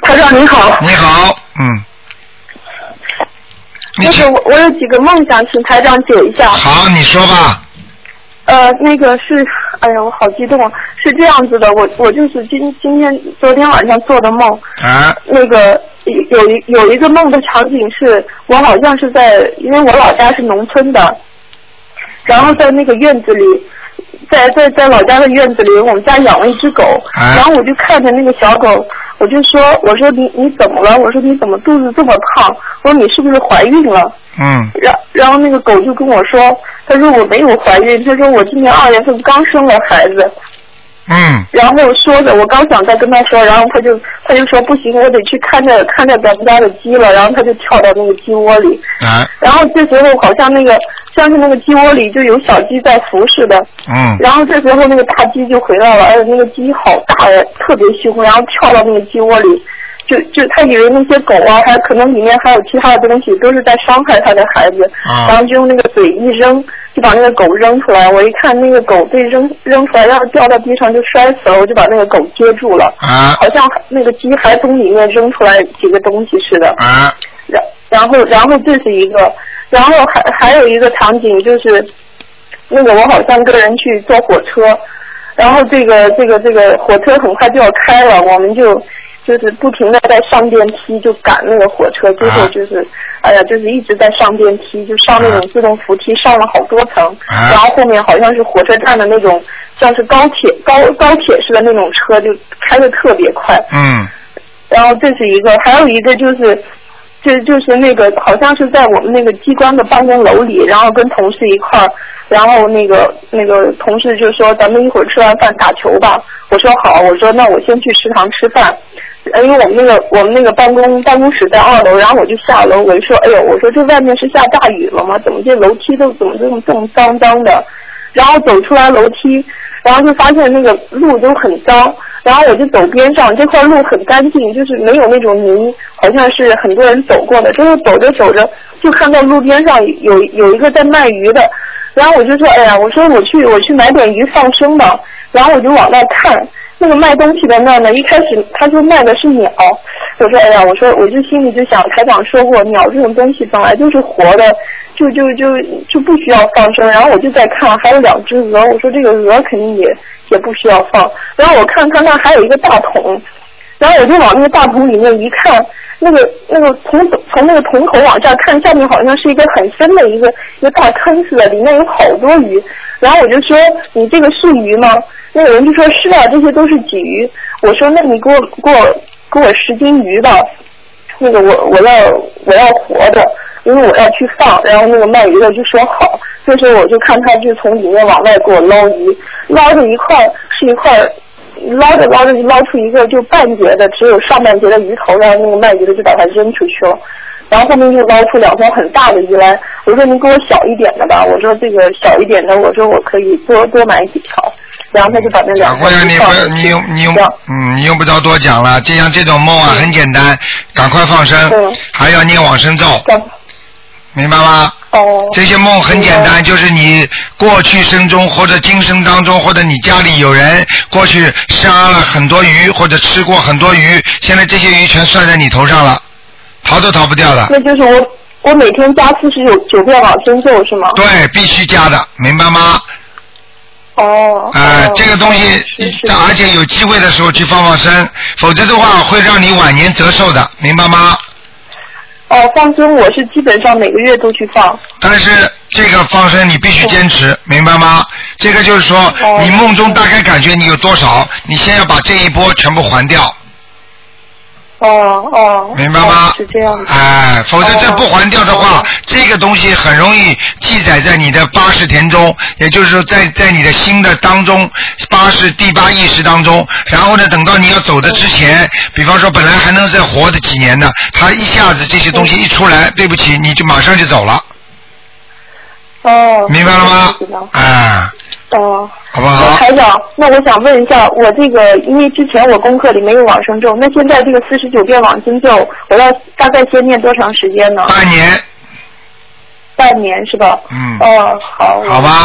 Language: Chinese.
台长你好。 你好， 那个我有几个梦想请台长解一下。 好，你说吧。 那个是，哎呀，我好激动啊！是这样子的，我就是昨天晚上做的梦。 啊。那个有一个梦的场景是，我好像是因为我老家是农村的，然后在那个院子里。在老家的院子里，我们家养了一只狗，然后我就看着那个小狗，我说你怎么了？我说你怎么肚子这么胖？我说你是不是怀孕了？然后那个狗就跟我说，他说我没有怀孕，他说我今年2月份刚生了孩子。然后说着，我刚想再跟他说，然后他就说不行，我得去看着咱们家的鸡了，然后他就跳到那个鸡窝里。然后这时候好像像是那个鸡窝里就有小鸡在服侍的。然后这时候那个大鸡就回来了，而且那个鸡好大呀，特别凶，然后跳到那个鸡窝里。就他以为那些狗啊，还可能里面还有其他的东西，都是在伤害他的孩子，然后就用那个嘴一扔，就把那个狗扔出来。我一看那个狗被扔出来，要是掉到地上就摔死了，我就把那个狗接住了。好像那个鸡还从里面扔出来几个东西似的。然后这是一个，然后还有一个场景就是那个我好像跟人去坐火车，然后这个火车很快就要开了，我们就是不停的在上电梯，就赶那个火车，最后就是一直在上电梯，就上那种自动扶梯，上了好多层，然后后面好像是火车站的那种像是高铁式的那种车，就开得特别快。然后这是一个，还有一个就是那个好像是在我们那个机关的办公楼里，然后跟同事一块儿，然后那个同事就说咱们一会儿吃完饭打球吧，我说好，我说那我先去食堂吃饭。因为我们那个办公室在2楼，然后我就下楼，我就说，哎呦，我说这外面是下大雨了吗？怎么这楼梯都怎么这么脏脏的？然后走出来楼梯，然后就发现那个路都很脏，然后我就走边上，这块路很干净，就是没有那种泥，好像是很多人走过的。之后走着走着，就看到路边上有一个在卖鱼的，然后我就说，哎呀，我说我去买点鱼放生吧，然后我就往那看。那个卖东西的那呢，一开始他说卖的是鸟，我说哎呀，我就心里就想，台长说过，鸟这种东西本来就是活的，就不需要放生。然后我就在看，还有2只鹅，我说这个鹅肯定也不需要放。然后我看那还有一个大桶，然后我就往那个大桶里面一看，那个从那个桶口往下看，下面好像是一个很深的一个大坑似的，里面有好多鱼。然后我就说你这个是鱼吗？那个人就说是啊，这些都是鲫鱼。我说那你给我10斤鱼吧，那个我要活的，因为我要去放。然后那个卖鱼的就说好，这时候我就看他就从里面往外给我捞鱼，捞着一块捞着就捞出一个就半截的，只有上半截的鱼头，然后那个卖鱼的就把它扔出去了。然后后面又捞出2条很大的鱼来，我说你给我小一点的吧，我说这个小一点的，我说我可以多买几条。然后他就把那2条你用不着多讲了，就像这种梦啊，很简单，赶快放生，还要念往生咒，明白吗？这些梦很简单，就是你过去生中或者今生当中，或者你家里有人过去杀了很多鱼，或者吃过很多鱼，现在这些鱼全算在你头上了，逃都逃不掉的。 那就是我每天加49遍往生咒是吗？ 对，必须加的，明白吗？这个东西，而且有机会的时候去放生，否则的话会让你晚年折寿的，明白吗？ 放生我是基本上每个月都去放。 但是这个放生你必须坚持，明白吗？这个就是说，你梦中大概感觉你有多少，你先要把这一波全部还掉。明白吗？ 是这样的。 否则这不还掉的话，这个东西很容易记载在你的80田中，也就是说在你的心的当中第8意识当中，然后呢，等到你要走的之前，比方说本来还能再活的几年的，他一下子这些东西一出来，对不起，你就马上就走了。明白了吗？好不好？ 台长，那我想问一下，我这个因为之前我功课里没有往生咒，那现在这个49遍往生咒，我要大概先念多长时间呢？ 半年是吧？ 好吧。